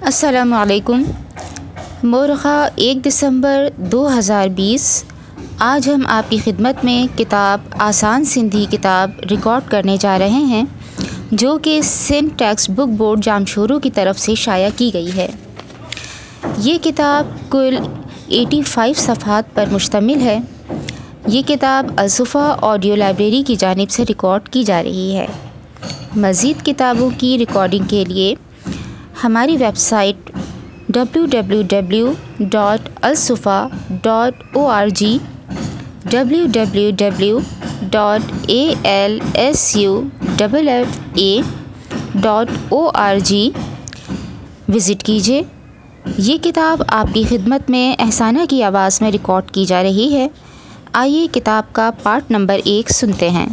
अस्सलामुअलैकुम। मोरखा 1 दिसंबर 2020। आज हम आपकी खिदमत में किताब आसान सिंधी किताब रिकॉर्ड करने जा रहे हैं, जो कि Sindh text book board Jamshoro की तरफ से शाया की गई है। ये किताब कुल 85 सफ़हात पर मुश्तमिल है। ये किताब अल-सुफ़ा ऑडियो लाइब्रेरी की जानिब से रिकॉर्ड की जा रही है। मज़ीद किताबों की रिकॉर्डिंग के लिए हमारी वेबसाइट www.alsufa.org www.alsufa.org विज़िट कीजिए। ये किताब आपकी खिदमत में एहसाना की आवाज़ में रिकॉर्ड की जा रही है। आइए किताब का पार्ट नंबर 1 सुनते हैं।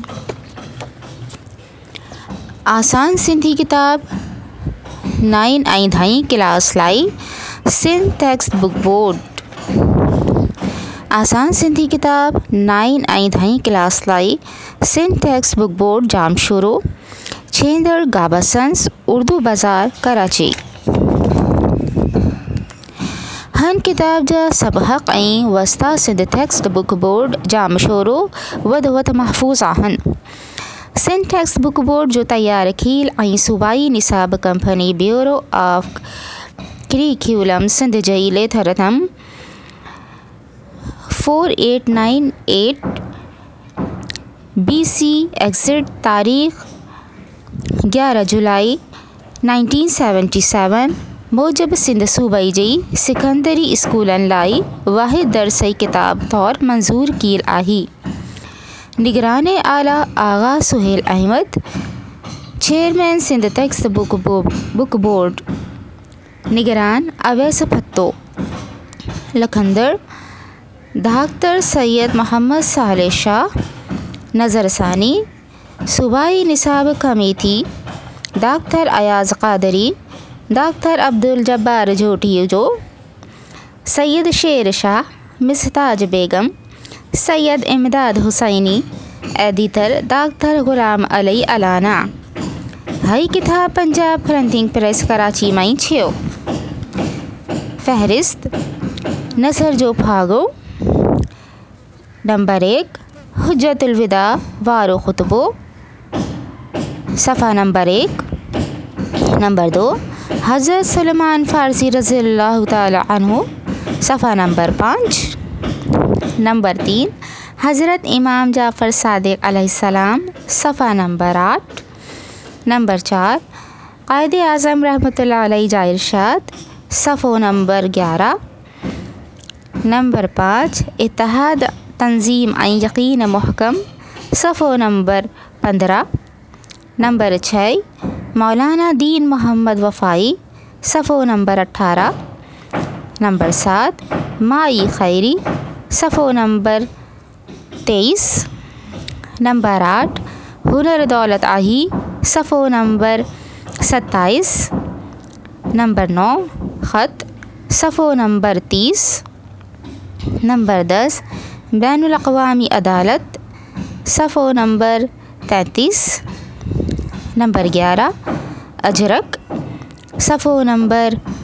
आसान सिंधी किताब 9 आई धाई क्लास लाई सिंध टेक्स्ट बुक बोर्ड। आसान सिंधी किताब 9 आई धाई क्लास लाई Sindh text book board Jamshoro, छेंदड़ गाबासंस, उर्दू बाज़ार, कराची। हन किताब जा सब हक़ ऐं वस्ता Sindh text book board Jamshoro वध महफूज़ आहन। सिंध टेक्स्ट बुक बोर्ड जो तैयार खील ऐं सूबाई निसाब company bureau of curriculum Sindh जी लेथरतम 4898 BC एग्ज़िट तारीख़ 11 जुलाई 1977 मूजब सिंध सूबाई जी सिकंदरी स्कूलन लाई वाहिद दरसई किताब तौर मंजूर कील आही। निगरान आला Agha Suhail Ahmed, chairman Sindh text book board, निगरान अवैस भत्तो, लखंदर डॉक्टर सैयद मोहम्मद सालेह शाह, नज़रसानी सूबाई निसाब committee doctor Ayaz Qadri, doctor Abdul Jabbar Jotiyo, Syed Sher Shah, मिस्ताज बेगम, सैयद इमदाद हुसैनी, एडिटर डॉक्टर गुलाम अली अलाना। हाई किताब पंजाब प्रिंटिंग प्रेस कराची में छियो। फहरिस्त नसर जो फागो। नंबर 1 हुज्जतुल विदा वारो खुतबो, सफ़ा नंबर 1। नंबर 2 हज़रत सलमान फ़ारसी रज़ियल्लाहु ताला अन्हु, सफ़ा नंबर 5। नंबर 3 हज़रत इमाम जाफ़र सादिक़ अलैहिस्सलाम, सफ़ा नंबर 8। नंबर 4 क़ायदे आज़म रहमतुल्लाह अलैहि जा इरशाद, सफ़ो नंबर 11। नंबर 5 इत्तेहाद तंज़ीम ऐं यक़ीन मुहकम, सफ़ो नंबर 15। नंबर 6 मौलाना दीन मोहम्मद वफ़ाई, सफ़ो नंबर 18। नंबर 7 माई खैरी, सफ़ो नंबर 23। नंबर 8 हुनर दौलत आही, सफ़ो नंबर 27। नंबर 9 ख़त, सफ़ो नंबर 30। नंबर 10 बैनुल अक़वामी अदालत, सफ़ो नंबर 33। नंबर 11 अजरक, सफ़ो नंबर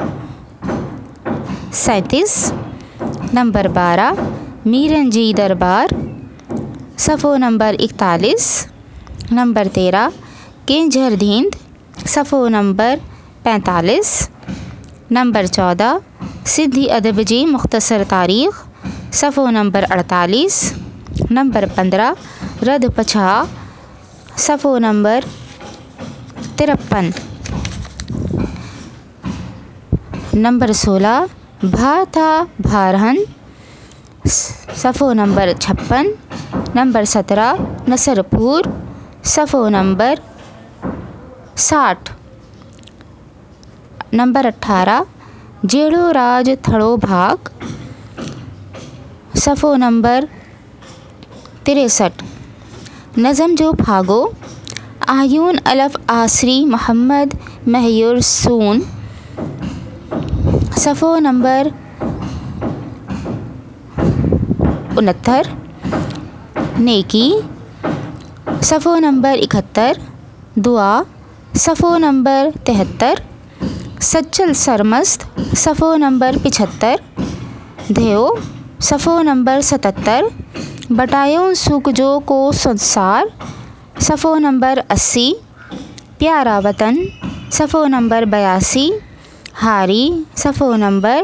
37। नंबर 12 मीरंजी दरबार, सफ़ो नंबर 41। नंबर 13 केंझर धींद, सफ़ो नंबर 45। नंबर 14 सिंधी अदब जी मुख्तसर तारीख़, सफ़ो नंबर 48। नंबर 15 रद पछा, सफ़ो नंबर 53। नंबर 16 भाता भारहन, सफ़ो नंबर 56। नंबर 17 नसरपुर, सफ़ो नंबर 60। नंबर 18 जेड़ो राज थड़ो भाग, सफ़ो नंबर 63। नज़म जो भागो आयून अलफ आसरी मोहम्मद महयूर सून, सफ़ो नंबर 69। नेकी, सफ़ो नंबर 71। दुआ, सफ़ो नंबर 73। सच्चल सरमस्त सफ़ो नंबर 75, ध्यो सफ़ो नंबर 77, बटायों सुकजो को संसार सफ़ो नंबर 80, प्यारा वतन सफ़ो नंबर 82, हारी सफ़ो नंबर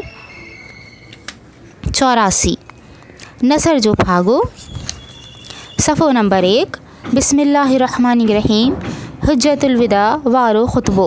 84, नसर जो फागो सफ़ो नंबर 1, बिस्मिल्लाहिर्रहमानिर्रहीम, हुज्जतुल विदा वारो खुतबो।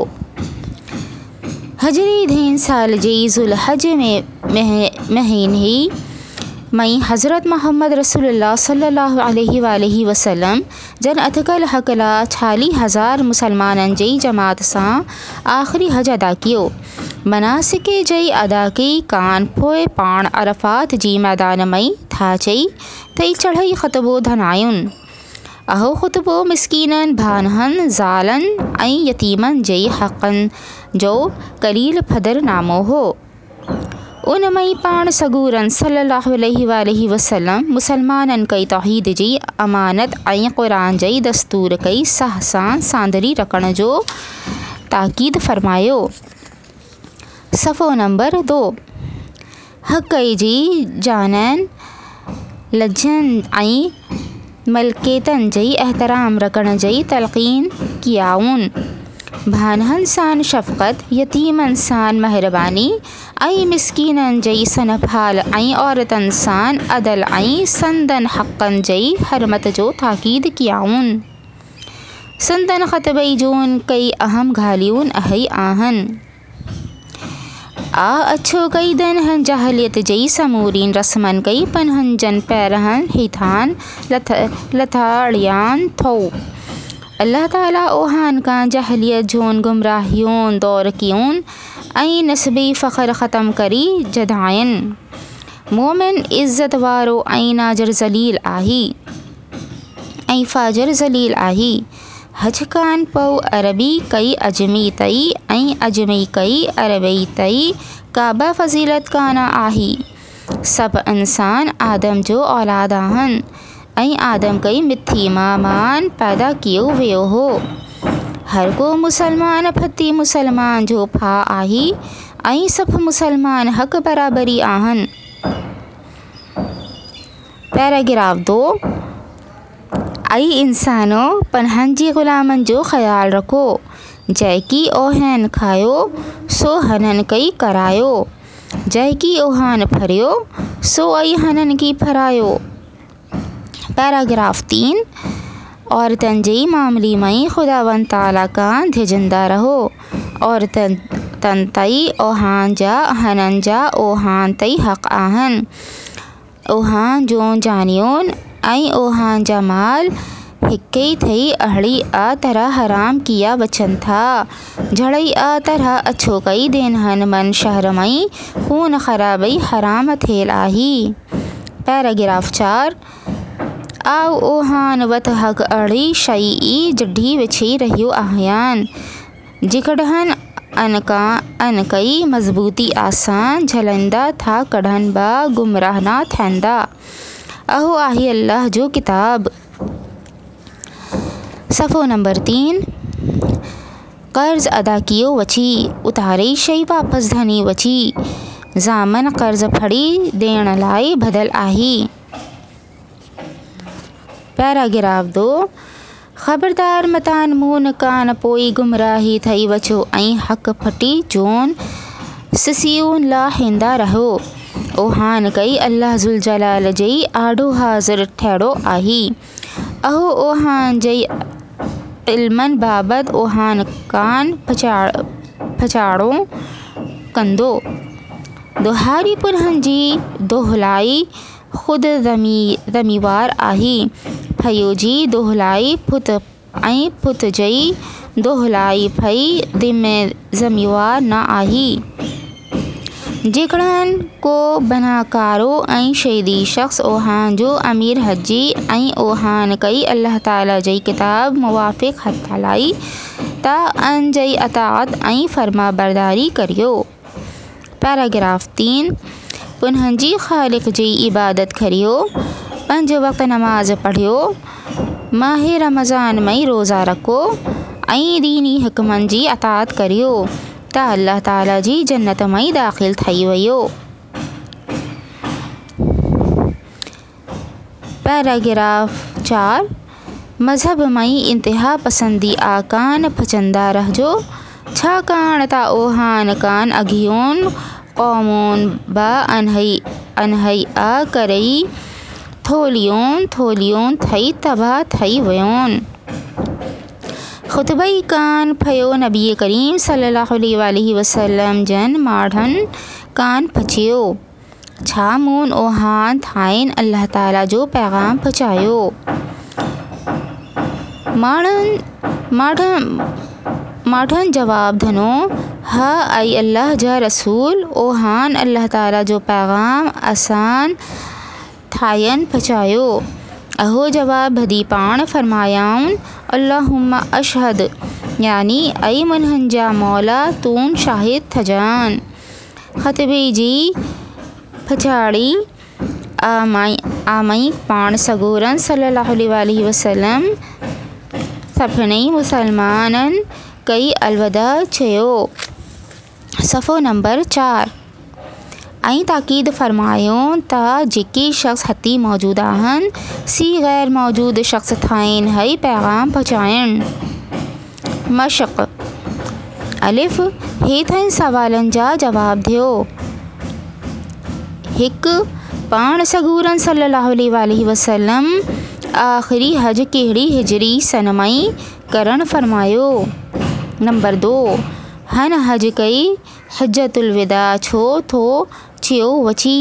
हजरी धीन साल जी जुल हज में महीने मई हज़रत मोहम्मद रसूलुल्लाह सल्लल्लाहु अलैहि वसल्लम जन अतकल हकला 40,000 मुसलमानन जई जमात सां आखिरी हज अदा कियो। मनासिके जई अदा कई कान पोए पाण अरफात जी मैदान मई था चई तई चढ़ई ख़ुतबो धनायुन। अहो ख़ुतबो मिस्कीनन भानहन ज़ालन ऐं यतीमन जई हक़न जो कलील फदर नामो हो। उन मई पाण सगूरन सल्लल्लाहु अलैहि वसल्लम मुसलमानन कई तौहीद जी अमानत ऐं क़ुरान जई दस्तूर कई सह सां सांदरी रखण जो ताकीद फरमायो। सफ़ो नंबर 2, हक़ जी जानन लजन ऐं मलकेतन जई एहतराम रखण जई तलक़ीन कियाऊन। भानहन सान शफ़क़त, यतीमन सान मेहरबानी ऐं मिस्कीनन जई सनभाल ऐं औरतन सान अदल ऐं संदन हक़न जई हरमत जो ताकीद कियाऊन। संदन ख़तबई जून कई अहम ॻाल्हियूं अहई आहिनि। अच्छो कई दनहन जाहलियत जई समूरीन रस्मन कई पनहन जन पैरहन हिथान लथाड़ियान थो। अल्लाह ताला ओहान का जाहलियत जोन गुमराहियों दौर कियून ऐं नस्बी फ़ख्र ख़त्म करी जदायन। मोमिन इज़्ज़त वारो ऐं नाजर ज़लील आही ऐं फ़ाजर ज़लील आही। हज कान पऊ अरबी कई अजमी तई ऐं अजमी कई अरबी तई काबा फ़ज़ीलत काना आही। सब इंसान आदम जो औलाद आहिनि ऐं आदम कई मिठी मामान पैदा कियो वियो हो। हर को मुसलमान फती मुसलमान जो फा आही ऐं सभु मुसलमान हक़ बराबरी आहिनि। पैराग्राफ 2, आई इंसानो पनहन जी ग़ुलामन जो ख़्याल रखो जैकी ओहन खायो सो हनन कई करायो, जैकी ओहान फरियो सो आई हनन की फरायो। पैराग्राफ 3, औरतन जई मामली मई खुदावंद ताला का धिजंदा रहो। औरतन तन तई ओहान जा हनन जा ओहान तई हक़ आहिनि। ओहान जो जानियोन ऐं ओहान जा माल हिक्कई थई अहड़ी आ तरह हराम किया वचन था। झड़ई आ तरह अच्छो कई देनहन मन शहर मई खून खराबई हराम थेल आही। पैराग्राफ 4, आउ ओहान वत हक़ अड़ी शई ई जड्ढी विछी रहियो आहियान जिकड़हन अन कई मज़बूती आसान झलंदा था कढ़न बा गुमराह ना थैंदा। अहो आही अल्लाह जो किताब। सफ़ो नंबर 3, कर्ज अदा कियो वची उतारी शई वापस धनी वची ज़ामन कर्ज फड़ी देण लाई बदल आही। पैराग्राफ 2, ख़बरदार मतान मून कान पोई गुमराही थई वचो ऐं हक़ फटी जोन सिसियून ला हिंदा रहो। ओहान कई अल्लाह जुल जलाल जई आडो हाज़िर ठहड़ो आही। अहो ओहान जई इल्मन बाबत ओहान कान पछाड़ो कंदो। दोहारी पुनहन जी दोहलाई खुद ज़मीवार आही। फयो जी दोहलाई पुत ऐं पुत जई दोहलाई फई दिमे ज़मीवार न आही। जेकड़न को बनाकारो ऐं शहीदी शख्स ओहान जो अमीर हजी ऐं ओहान कई अल्लाह ताला जई किताब मुवाफ़िक़ हथ हलाई ता अन जई अताअत ऐं फरमा बरदारी करियो। पैराग्राफ 3, पुनहन जी ख़ालिक़ जी इबादत करियो, 5 वक़्त नमाज पढ़ियो, माह रमज़ान मई रोज़ा रखो ऐं दीनी हुक्मन जी अताअत करियो त अल्लाह ताला जी जन्नत में दाख़िल थी वियो। पैराग्राफ 4 मज़हब में इंतहा पसंदी आकान पचंदा रहजो छाकाणि त ओहान कान अॻियोन क़ौमुन बा अनहई आ करई थोलियोन थई तबाह थई वयोन। खुतबई कान फयो नबी करीम सल्लल्लाहु अलैहि वसल्लम जन माढ़न कान पचियो छा मून ओहान थाइन अल्लाह ताला जो पैगाम पहुँचायो। माढ़न जवाब धनो हा आई अल्लाह जा रसूल ओहान अल्लाह ताला जो पैगाम आसान थायन पहुँचायो। अहो जवाब भदी पाण फरमायाऊं अल्लाहुम्मा अशहद यानी आई मनहन जा मौला तून शाहिद थजान। खतबे जी पछाड़ी आमई पाण सगोरन सल्लल्लाहु अलैहि वसल्लम सभिनी मुसलमानन कई अलविदा चयो। सफ़ो नंबर 4 ऐं ताकीद फरमायो त जेके शख्स हती मौजूद आहिनि सी गैर मौजूद शख्स थाइन हई पैगाम पहुँचाइण। मशक़ अलिफ हेठनि सवालनि जा जवाब दियो। 1 पाण सगूरन सल्लल्लाहु अलैहि वसल्लम आख़िरी हज कहिड़ी हिजरी सन में करण फरमायो। नंबर 2 हन हज कई हज्जतुल विदा छो थो चियो वची।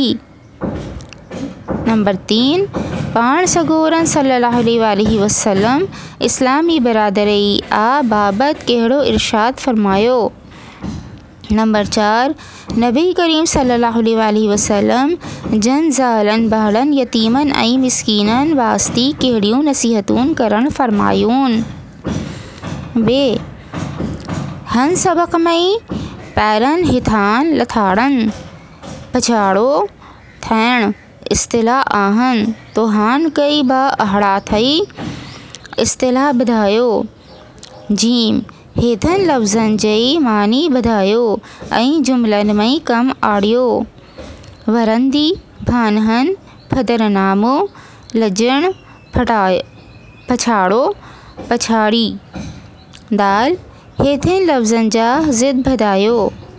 नंबर 3 पाण सगोरन सल्लल्लाहु अलैहि वसल्लम इस्लामी बिरादरी आ बाबत कहिड़ो इरशाद फरमायो। नंबर 4 नबी करीम सल्लल्लाहु अलैहि वसल्लम जन ज़ालन बहड़न यतीमन ऐं मिस्कीनन वास्ती कहिड़ियूं नसीहतूं करण फरमायूं। बे हन सबक में पैरन हिथान लथाड़न पछाड़ो थियण इस्तिलाह आहिनि तोहान कई बा अहड़ा थई इस्तिलाह ॿुधायो। जीम हेठनि लफ़्ज़नि जी मानी ॿुधायो ऐं जुमलनि में कम आणियो। वरंदी भानहन फदरनामो लजण पछाड़ो पछाड़ी। दाल हेठनि लफ़्ज़नि जा ज़िद ॿुधायो।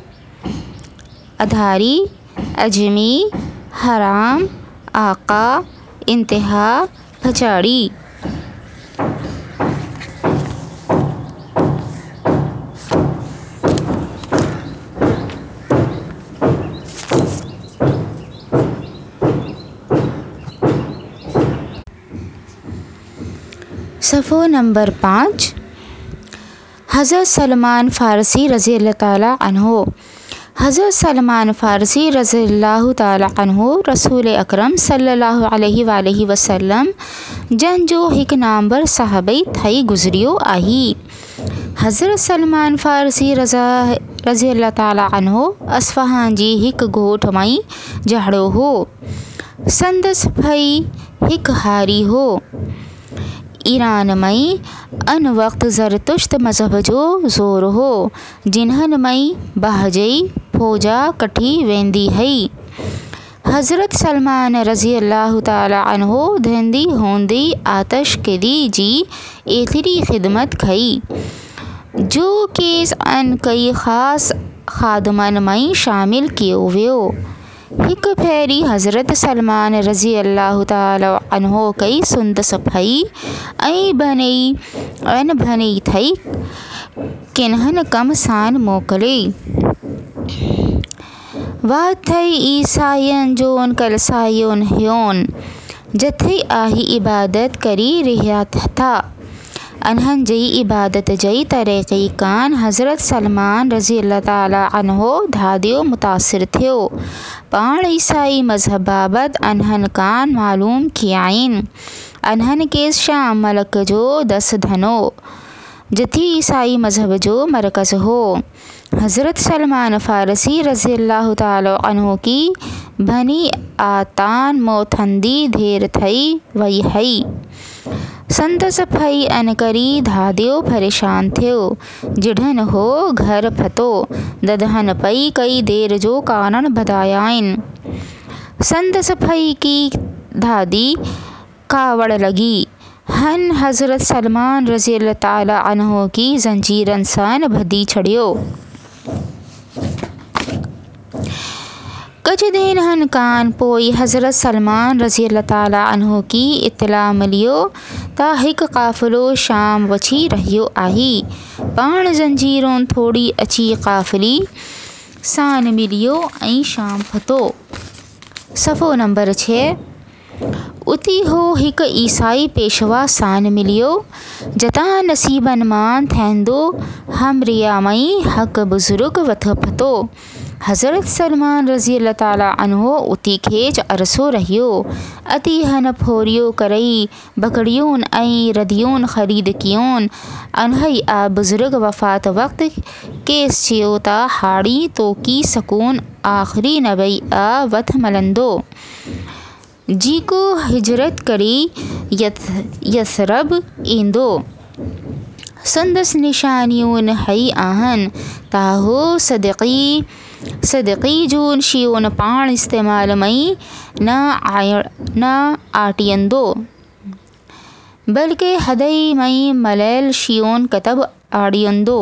अधारी अजमी हराम आका इंतहा पछाड़ी। सफ़ो नंबर 5 हज़रत सलमान फ़ारसी रज़ी अल्लाह ताला अन्हो। हज़रत सलमान फ़ारसी रज़ी अल्लाह ताला अन्हो रसूल अकरम सल्लल्लाहु अलैहि वसल्लम जन जो हिकु नामवर साहबई थई गुज़रियो आहे। हज़रत सलमान फ़ारसी रज़ी अल्लाह ताला अन्हो अस्फ़हान जी हिकु ॻोठ में जहड़ो हो। संदसि भई हिकु हारी हो। ईरान में अन वक़्त ज़रतुश्त मज़हब जो ज़ोर हो जिन्हनि में बहजई फ़ौजा कठी वेंदी हई। हज़रत सलमान रज़ी अल्लाह ताला अन्हो धंधी होंदी आतश क़ैदी जी एतिरी ख़िदमत कई जो केस अन कई ख़ास ख़ादमन में शामिल कियो वियो। हिकु भेरी हज़रत सलमान रज़ी अल्लाह ताला अन्हो कई संदसि भई ऐं भनई थई किन्हनि कम सान मोकिले। वाह थई ईसायन जोन कलसायोन ह्योन जथे आही इबादत करी रहिया था। अनहन जी इबादत जी तरीक़े कान हज़रत सलमान रज़ी अल्लाह ताला अन्हो धादियो मुतासिर थियो। पाण ईसाई मज़हब बाबत अनहन कान मालूम कियाइन। अनहन के शाम मलक जो दस धनो जिथे ईसाई मज़हब जो मरकज़ हो। हज़रत सलमान फ़ारसी रज़ी अल्लाह ताला अन्हो की भनी आतान मोथंदी देर थई वई हई। संदसि फई अनकरी धादियो परेशान थियो, जिढ़न हो घर फतो, ददहन पई कई देर जो कारण बधायाइन। संदसि फई की धादी कावड़ लगी, हन हज़रत सलमान रज़ियल्लाहु ताला अन्हो की जंजीरन सान भदी छड़ियो। कुछ दिन हन कान पोई हज़रत सलमान रज़ियल्लाहु ताला अन्हो की इत्तला मिलियो ता हिक काफ़िलो शाम वठी रहियो आहे। पाण जंजीरों थोड़ी अची काफ़िली सान मिलियो ऐं शाम फतो। सफ़ो नंबर 6। उती हो हिक ईसाई पेशवा सान मिलियो, जता नसीबन मान थैंदो हमरिया मई हक बुजुर्ग वथ फतो। हज़रत सलमान रज़ियल्लाहु ताला अन्हो उती खेच अरसो रहियो। अती हन फोरियो करई बकरियून ऐं रदियून ख़रीद कियून। अनहई आ बुजुर्ग वफ़ात वक़्त केस चियो ता हाड़ी तो की सकून आखिरी नबई आ वथ मलंदो, जीको हिजरत करी यसरब ईंदो। संदस निशानियून हई आहन, ताहो सदक़ी जून शियोन पाण इस्तेमाल मई न आटियंदो, बल्कि हदई मई मलैल शियोन कतब आड़ियंदो।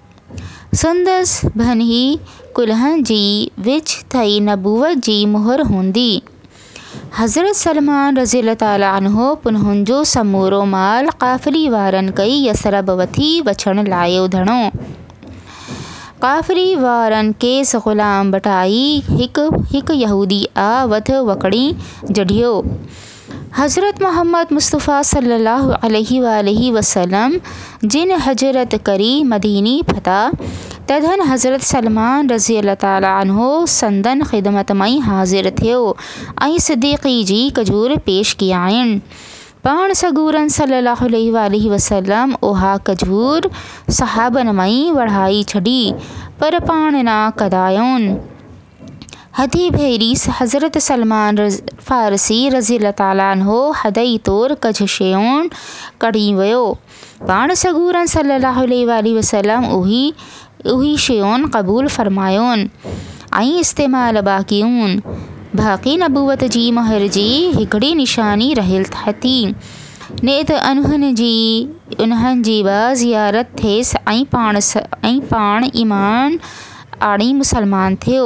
संदस भनही कुल्हन जी विच थई नबूवत जी मुहर हूंदी। हज़रत सलमान रज़ियल्लाहु ताला अन्हो पुन्हन जो समूरो माल काफ़िली वारन कई यसरब वठी वछण लायो धणो। काफ़िली वारन केस ग़ुलाम बटाई हिक यहूदी आ वध वकड़ी जढ़ियो। हज़रत मोहम्मद मुस्तफ़ा सल्लल्लाहु अलैहि वसल्लम जिन हजरत करी मदीनी फता, तदन हज़रत सलमान रज़ियल्लाहु ताला अन्हो संदन ख़िदमत मई हाज़िर थियो ऐं सिद्दीक़ी जी कजूर पेश कियाइन। पाण सगूरन सल्लल्लाहु अलैहि वसल्लम उहा कजूर सहाबन मई वढ़ाई छड़ी, पर पाण ना कदायोन। हथी भेरी हज़रत सलमान फ़ारसी रज़ियल्लाहु ताला अन्हो हदई तौर कझ शयूं कढ़ी वियो। पाण सगूरन सल्लल्लाहु अलैहि वसल्लम उही शयूं क़बूल फरमायोन ऐं इस्तेमाल बाक़ियून। बाक़ी नबूवत जी मोहर जी हिकड़ी निशानी रहिल थी, नेत उन्हनि जी बा ज़ियारत थियसि ऐं पाण ईमान आणी मुसलमान थियो।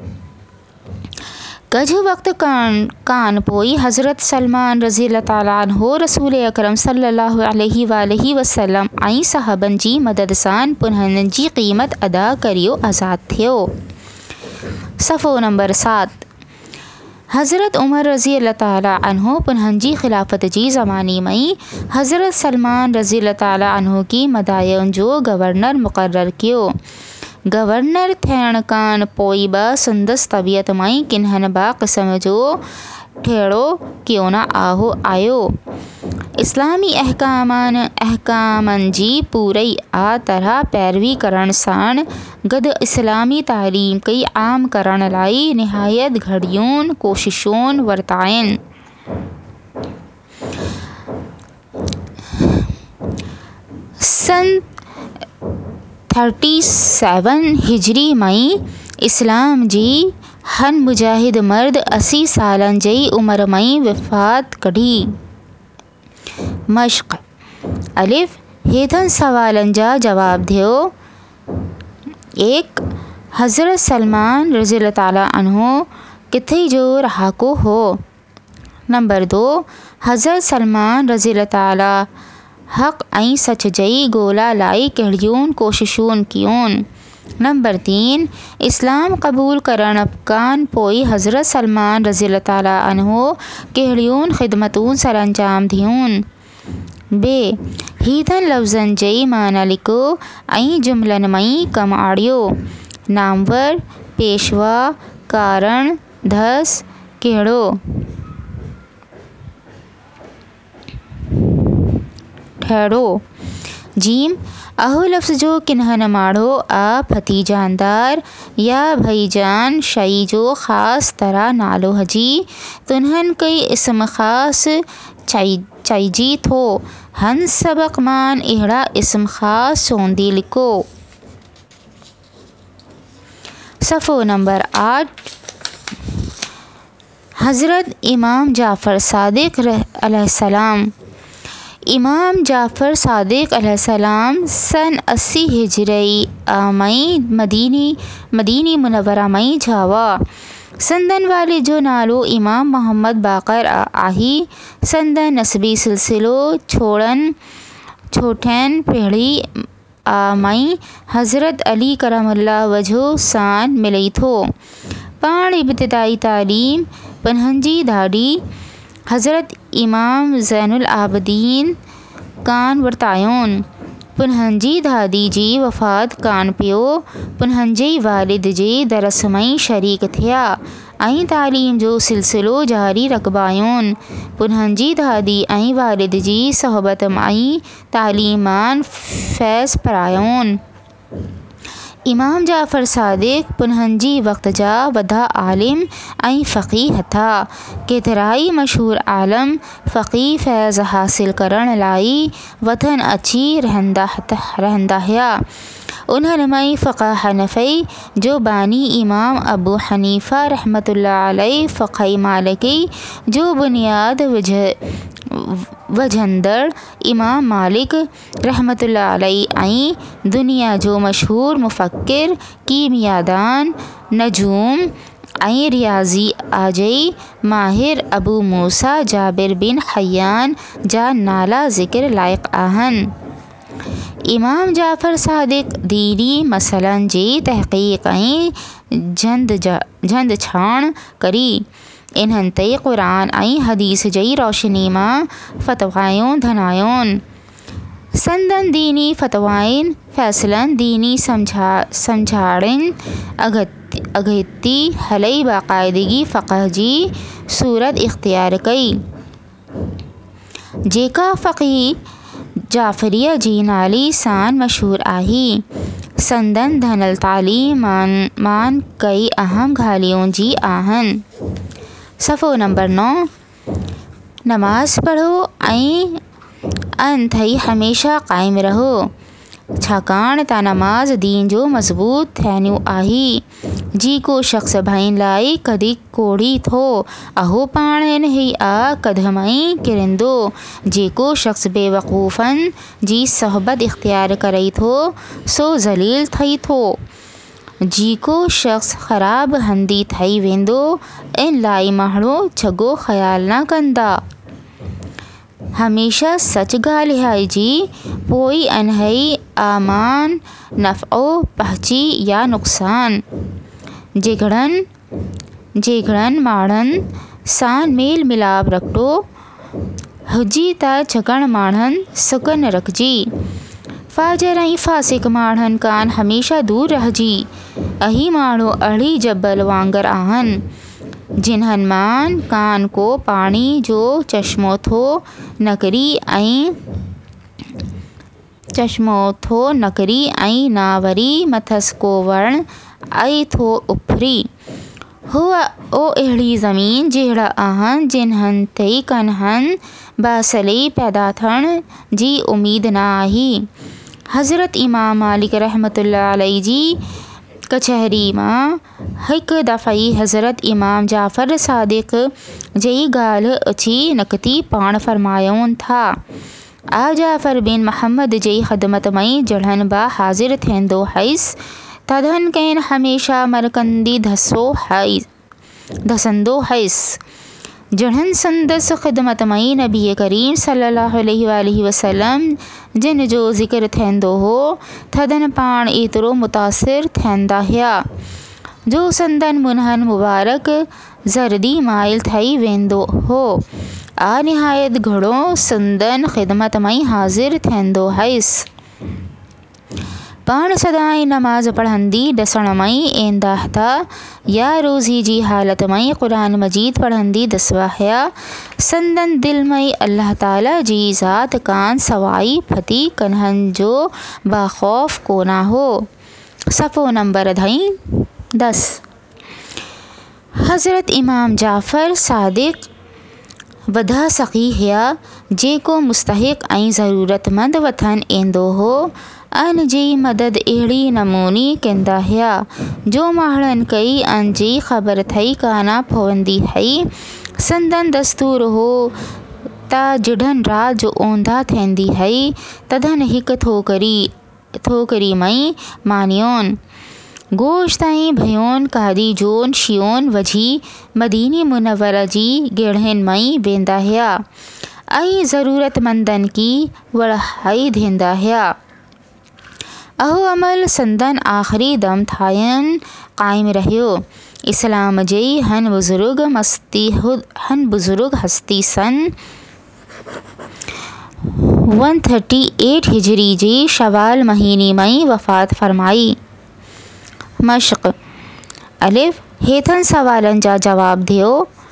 कुछ वक़्त कान पोई हज़रत सलमान रज़ियल्लाहु ताला अन्हो रसूल अकरम सल्लल्लाहु अलैहि वसल्लम ऐं सहाबन जी मदद सां पुन्हनि जी क़ीमत अदा करियो आज़ाद थियो। सफ़ो नंबर 7। हज़रत उमर रज़ियल्लाहु ताला अन्हो पुन्हनि जी ख़िलाफ़त जी ज़मानी मई हज़रत सलमान रज़ियल्लाहु ताला अन्हो की मदायुनि जो गवर्नर मुक़र्रर कियो। गवर्नर थियण कान पोई बा संदस तबियत मई किन्हनि बा क़िस्म जो ठेड़ो क्यों न आयो। इस्लामी अहकामन जी पूरई आ तरह पैरवी करण साण गॾु इस्लामी तालीम कई आम करण लाइ निहायत घड़ियूं कोशिशूं वरताइन। सन 37 हिजरी मई इस्लाम जी हन मुजाहिद मर्द 80 सालन जी उम्र मई वफ़ात कढ़ी। मश्क़ अलिफ हेठनि सवालन जा जवाब दियो। 1. हज़रत सलमान रज़ियल्लाहु ताला अन्हो किथे जो रहाको हो। नंबर 2. हज़रत सलमान रज़ियल्लाहु ताला हक़ ऐं सच जी ॻोल्हा लाइ कहिड़ियूं कोशिशूं कियूं। नंबर 3. इस्लाम क़बूल करण कान पोइ हज़रत सलमान रज़ियल्लाहु ताला अन्हो कहिड़ियूं ख़िदमतूं सरअंजाम ॾियूं। बे हीथन लफ़्ज़नि जी माना लिखो ऐं जुमलनि मई कम आणियो। नामवर, पेशवा, कारण, धस, कहिड़ो। ठहरो। जीम अहो लफ़्ज़ जो किन्हनि माण्हू आ फती जानदार या भाईजान शई जो ख़ासि तरह नालो हजी तुन्हनि कई इस्म ख़ासि चइजी थो। हन सबक मान इहड़ा इसम खास सोंदी लिखो। सफ़ो नंबर 8। हज़रत इमाम जाफ़र सादिक़ अलैहिस्सलाम। इमाम जाफ़र सादिक़ अलैहिस्सलाम सन 80 हिजरी मई मदीनी मुनव्वरा मई जावा। संदन वाले जो नालो इमाम मोहम्मद बाक़र आही संदन नस्बी सिलसिलो छोटन पीढ़ी मई हज़रत अली करमल्लाहु वजहो सान मिलई थो। पाण इब्तिदाई तालीम पनहंजी धाडी हज़रत इमाम ज़ैनुल आबिदीन कान वरतायोन। पुनहंजी दादी जी वफ़ात कान पियो पुनहंजी वालिद जे दरस मई शरीक थिया ऐं तालीम जो सिलसिलो जारी रखबायोन। पुनहंजी दादी ऐं वालिद जी सोहबत मई तालीमान फैज़ परायोन। इमाम जाफ़र सादिक़ पुनहंजी वक़्त जा वधा आलिम ऐं फ़क़ीह था। केतिराई मशहूर आलम फ़क़ीह फैज़ हासिल करण लाइ वतन अची रहंदा हुआ। उन्हनि मई फ़क़ह हनफ़ी जो बानी इमाम अबू हनीफ़ा रहमतुल्लाह अलैह, फ़क़ह मालिकी जो बुनियाद वझंदड़ इमाम मालिक रहमतुल्लाह अलैह ऐं दुनिया जो मशहूर मुफ़क्किर, कीमियादान, नजूम ऐं रियाज़ी आजई माहिर अबू मूसा जाबिर बिन हयान जा नाला ज़िक्र लाइक़ आहिनि। इमाम जाफ़र सादिक़ दीनी मसइलनि जी तहक़ीक़ ऐं झंद छाण करी। इन्हनि ते क़ुरान ऐं हदीस जी रोशनी मां फ़तवायूं धनायोन। संदन दीनी फ़तवाइन फ़ैसिलन दीनी सम्झाड़नि अॻिती हलई बाक़ाइदगी फ़क़ह जी सूरत इख़्तियार कई, जेका फ़क़ीह जाफ़रीअ जी नाले सां मशहूर आहे। संदन धनल तालीम मान कई अहम ॻाल्हियूं जी आहिनि। सफ़ो नंबर 9। नमाज़ पढ़ो ऐं अनथई हमेशा क़ाइम रहो, छाकाणि त नमाज़ दीन जो मज़बूत थैनियो आहे। जेको शख़्स भइन लाइ कदी कोड़ी थो अहो पाण इन्ही कदम में किरंदो। जेको शख़्स बेवकूफ़नि जी सोहबत इख़्तियार करे थो सो ज़लील थिए थो। जेको शख़्स ख़राब हंधी थी वेंदो इन लाइ माण्हू चङो ख़्याल न कंदा। हमेशा सच ॻाल्हाइजे, पोइ इन्ही आमान नफ़ो पहुचे या नुक़सान। जेकॾहिं माण्हुनि सां मेल मिलाप रखियो हुजे त चङनि माण्हुनि सुख न रखिजे। फ़ाजिर ऐं फ़ासिक़ माण्हुनि कान हमेशा दूर रहिजे। अही माण्हू अहिड़ी जबल वांगुरु आहिनि जिन्हनि मां कान को पाणी जो चश्मो थो निकिरी ऐं ना वरी मथसि को वणु ऐं थो उफरी। ओ अहिड़ी ज़मीन जहिड़ा आहिनि जिन्हनि ते कन्हनि बासली पैदा थियण जी उमेद न आहे। हज़रत इमाम मालिक रहमतुल्लाह अलैह जी कचहरी मां हिकु दफ़े हज़रत इमाम जाफ़र सादिक़ जी ॻाल्हि अची निकिती। पाण फ़रमायोन था, आ जाफ़र बिन मोहम्मद जी ख़िदमत में जॾहिं बि हाज़िर थींदो हुयसि तॾहिं खेनि हमेशा मरकंदी धसंदो हुयसि। जॾहिं संदसि ख़िदमत में नबी करीम सल्लल्लाहु अलैहि वसल्लम जिन जो ज़िक्र थींदो हो तॾहिं पाण एतिरो मुतासिर थींदा हुआ जो संदन मुंहं मुबारक ज़रदी माइल थी वेंदो हो। निहायत घणो संदन ख़िदमत में हाज़िर थींदो हुयसि। पाण सदाई नमाज़ पढ़ंदी ॾिसण में ईंदा था या रोज़ी जी हालत में क़ुरान मजीद पढ़ंदी दिसवा हुआ। संदन दिल में अल्लाह ताला जी ज़ात कान सवाई फती कन्हनि जो बाख़ौफ़ कोना हो। सफ़ो नंबर 10। हज़रत इमाम जाफ़र सादिक़ वधा सकी हुआ जेको मुस्तहिक ऐं ज़रूरतमंद वठणु ईंदो हो। अन जी मदद अहिड़ी नमूने कंदा हुआ जो माण्हुनि कई अन जी ख़बर थई कान पवंदी हुई। संदन दस्तूर हो त जॾहिं रात जो ओंधा थींदी हुई तॾहिं हिकु थोकरी मई मानियोन गोश्त ऐं भयोन कादी जोन शियोन वझी मदीने मुनव्वरा जी गिढ़नि मई वेंदा हुआ ऐं ज़रूरतमंदनि की वड़हाई ॾींदा हुआ। अहो अमल संदन आख़िरी दम ताईं क़ाइमु रहियो। इस्लाम जे हन बुज़ुर्ग हस्ती सन 138 हिजरी जी शवाल महीने में वफ़ात फरमाई। मश्क़ अलिफ हेठनि सवालनि जा जवाब दियो।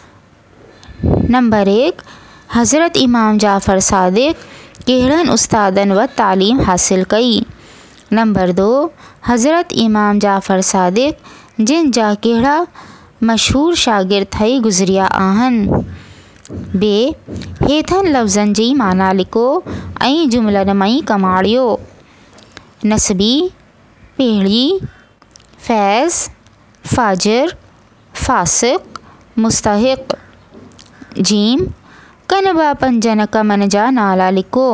नंबर 1 हज़रत इमाम जाफ़र सादिक़ कहिड़नि उस्तादनि वटि तालीम हासिल कई। नंबर 2 हज़रत इमाम जाफ़र सादिक़ जिन जा कहिड़ा मशहूर शागिर्द थई गुज़रिया आहिनि। बे हेठनि लफ़्ज़नि जी माना लिखो ऐं जुमलनि में कमाड़ियो। नस्बी पेड़ी फैज़ फ़ाजिर फ़ासिक़ मुस्तहिक़। जीम कनबा पंजन कमनि जा नाला लिखो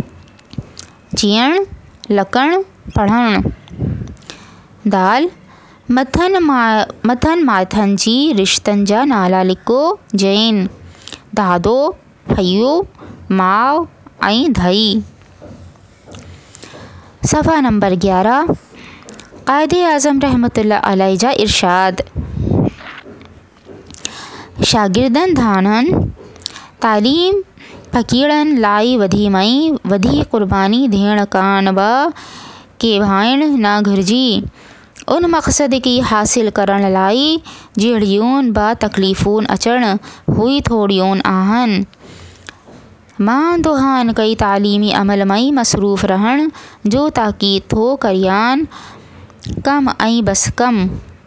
जीअण लकण पढ़ण। दाल मथनि माइथनि जी रिश्तनि जा नाला लिखो जैन दादो फैयो माव ऐं धई। सफ़ा नंबर 11 क़ाइदे आज़म रहमतुल्लाह अलैह जा इरशाद। शागिर्दनि धाणनि तालीम फ़क़ीरनि लाइ वधी में वधी क़ुर्बानी ॾियण कान बि केभाइण न घुरिजी। उन मक़सद खे हासिल करण लाइ जहिड़ियूं बि तकलीफ़ूं अचण हुई थोड़ियूं आहिनि। मां दुहान कई तालीमी अमल में मसरूफ़ रहण जो ताक़ीद थो करियान कम ऐं बस कम।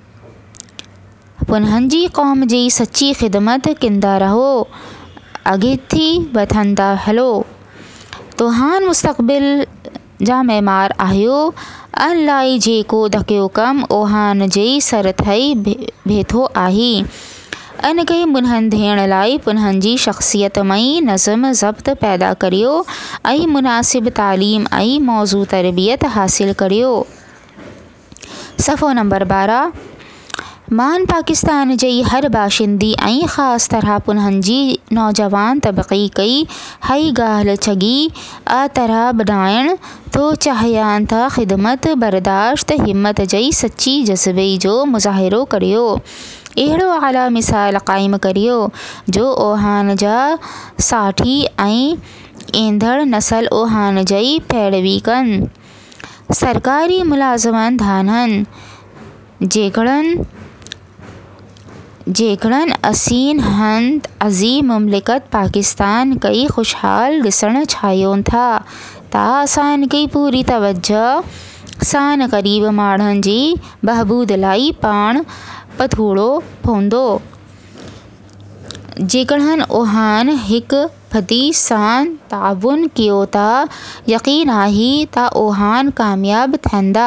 पुनहनि जी क़ौम जी सच्ची ख़िदमत कंदा रहो अॻिते वधंदा हलो। तुहान मुस्तक़बिल जा मेमार आहियो। अन लाइ जेको धकियो कम ओहान जे सर थई बीठो आहे। अन खे मुनहन ॾियण लाइ पुनहनि जी शख़्सियत में नज़म ज़ब्त पैदा करियो ऐं मुनासिब तालीम ऐं मौज़ू तरबियत हासिल करियो। सफ़ो नंबर 12 मान पाकिस्तान जे हर बाशिंदी ऐं ख़ासि तरह पुनहनि जी नौजवान तबक़े कई हई ॻाल्हि चङी तरह ॿुधाइण थो चाहियां त ख़िदमत बर्दाश्त हिम्मत जे सच्ची जज़्बे जो मुज़ाहिरो करियो। अहिड़ो आला मिसाल क़ाइमु करियो जो ओहान जा साथी ऐं ईंदड़ नस्ल ओहान जी पैरवी कनि। सरकारी मुलाज़िमनि धाननि जेकॾहिं असीं हंध अज़ीम मुमलिकत पाकिस्तान कई खुशहाल ॾिसण चाहियूं था त असां खे पूरी तवज्जो सां क़रीब माण्हुनि जी बहबूद लाइ पाण पथूड़ो पवंदो। जेकॾहिं ओहान हिक ॿिए सां ताउन कयो त यक़ीन आहे त ओहान कामयाब थींदा।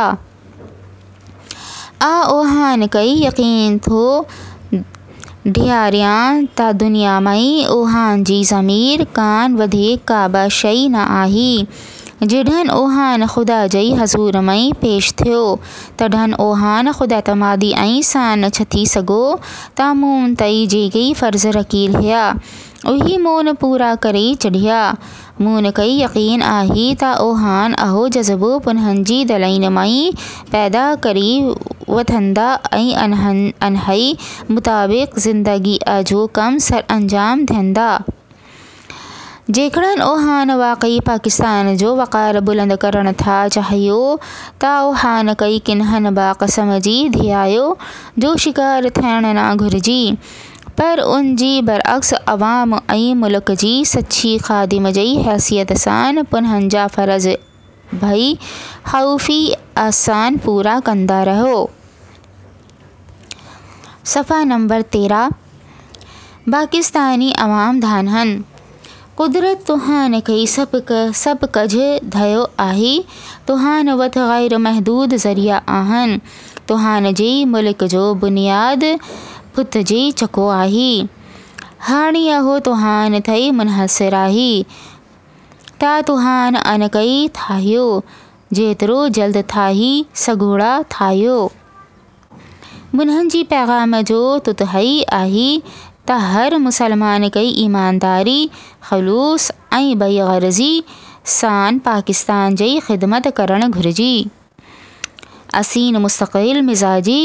ओहान कई यक़ीन थो ॾियारियां त दुनिया में ओहान जी ज़मीर कान वधीक का बि शइ न आहे। जॾहिं ओहान ख़ुदा जे हज़ूर में पेश थियो तॾहिं ओहान ख़ुदा तमादी ऐं सान छथी सघो त मून तई जेके फ़र्ज़ रखियल हुआ उही मून पूरा करे छॾिया। मून कई यक़ीन आहे त ओहान अहो जज़्बो पुनहनि जी दिलनि में पैदा करे वठंदा ऐं अनहई मुताबिक़ ज़िंदगी जो कम सर अंजाम ॾींदा। जेकॾहिं ओहान वाक़ई पाकिस्तान जो वक़ार बुलंद करण था चाहियो त ओहान कई किन्हनि बि क़िस्म जी धियायो जो शिकार थियण न घुरिजी पर उन जी बरअक्स अवाम ऐं मुल्क जी सच्ची ख़ादिम जी हैसियत सां पुनहनि जा फ़र्ज़ भई ख़ौफ़ी आसान पूरा कंदा रहो। सफ़ा नंबर 13 पाकिस्तानी अवाम धानहन। कुदरत तुहान कई सब कज धयो आहे। तुहान वत गैर महदूद ज़रिया आहन। तुहान जी मुल्क जो बुनियाद पुत जी चको आहे। हाणी अहो तुहान थई मुनहसर आहे। ता तुहान अन कई थायो। जेतिरो जल्द थाही सगोड़ा थायो। मुनहन जी पैगाम जो तुत हई आहे त हर मुसलमान कई ईमानदारी खलूस ऐं बेग़रज़ी सां पाकिस्तान जी ख़िदमत करण घुरिजी। असीन मुस्तक़िल मिज़ाजी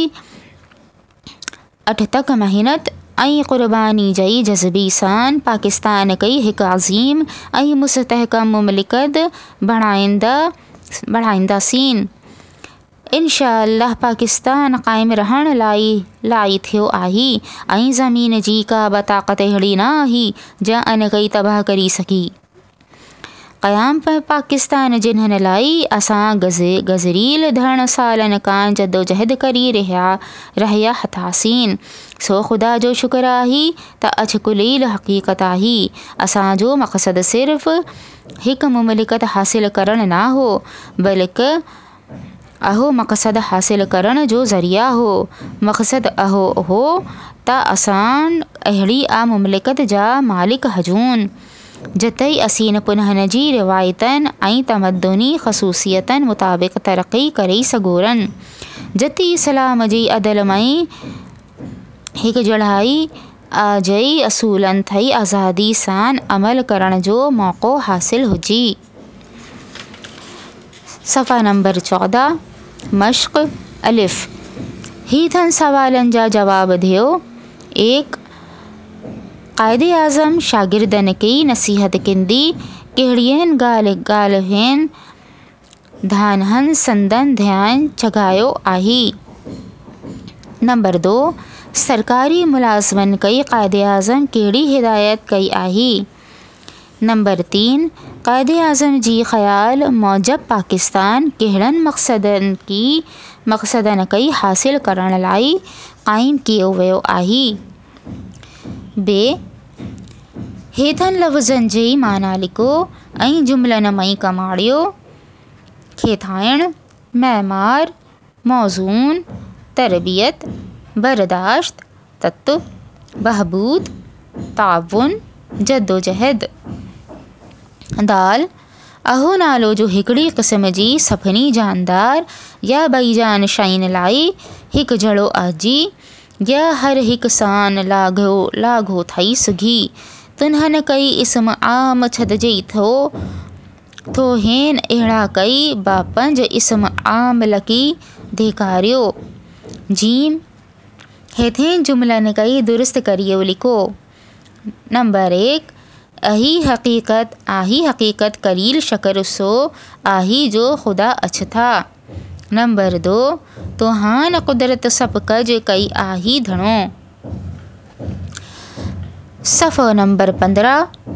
अटतक मेहनत ऐं क़ुर्बानी जी जज़्बी सां पाकिस्तान कई हिकु अज़ीम ऐं मुस्तहकम मुमलिकत बणाईंदासीं। इंशाअल्लाह पाकिस्तान क़ाइमु रहण लाइ थियो आहे ऐं ज़मीन जी का बि ताक़त अहिड़ी न आहे जंहिं अन कई तबाह करी सघी। क़याम पाकिस्तान जिन्हनि लाइ असां गज़रील धण सालनि खां जदोजहद करी रहिया हथासीं। सो ख़ुदा जो शुक्र आहे त अॼुकल्ह हक़ीक़त आहे। असांजो मक़सदु सिर्फ़ हिकु मुमलिकत हासिल करण न हो, बल्कि अहो मक़सद हासिल करण जो ज़रिया हो। मक़सद अहो हो त असां अहिड़ी मुमलिकत जा मालिक हुजूं जिते असीं पुनहन जी रिवायतनि ऐं तमद्दुनी ख़सूसियतनि मुताबिक़ तरक़ी करे सघूं। जिते इस्लाम जी अदलमई हिकु जड़ाई जी असूलनि थई आज़ादी सां अमल करण जो मौक़ो हासिल हुजी। सफ़ा नंबर 14 मश्क़ अलिफ़। हीथन सवालन जा जवाब दियो। 1. क़ाइदे आज़म शागिर्दन की नसीहत कंदी कहिड़ियुनि ॻाल्हियुनि धानहन संदन ध्यान जगायो आहे। नंबर 2. सरकारी मुलाज़िमन कई क़ाइदे आज़म कहिड़ी हिदायत कई आहे। नंबर 3. क़ाइदे आज़म जी ख़याल मूजब पाकिस्तान कहिड़नि मक़सदनि कई हासिल करण लाइ क़ाइमु कयो वियो आहे। ब. हेठनि लफ़्ज़नि जी माना लिखो ऐं जुमलनि में कमाड़ियो। खे ठाहिण मैमार मौज़ून तरबियत बर्दाश्त तत्व बहबूद ताउन जदोजहद। दाल अहो नालो जो हिकिड़ी क़िस्म जी सभिनी जानदार या बेजान शयुनि लाइ हिकु जड़ो आजी या हर हिकु सां लाॻो थी सघी। तुन्हनि कई इस्म आम छॾिजे थो हेन अहिड़ा कई पंज इस्म आम लकी ॾेखारियो। जीम हेठें जुमलनि कई दुरुस्त करियो लिखो। नंबर 1. आही हक़ीक़त कलील शकर सो आही जो ख़ुदा अछथा। नंबर 2. तुहान कुदरत सब कज कई आही धणो। सफ़ो नंबर 15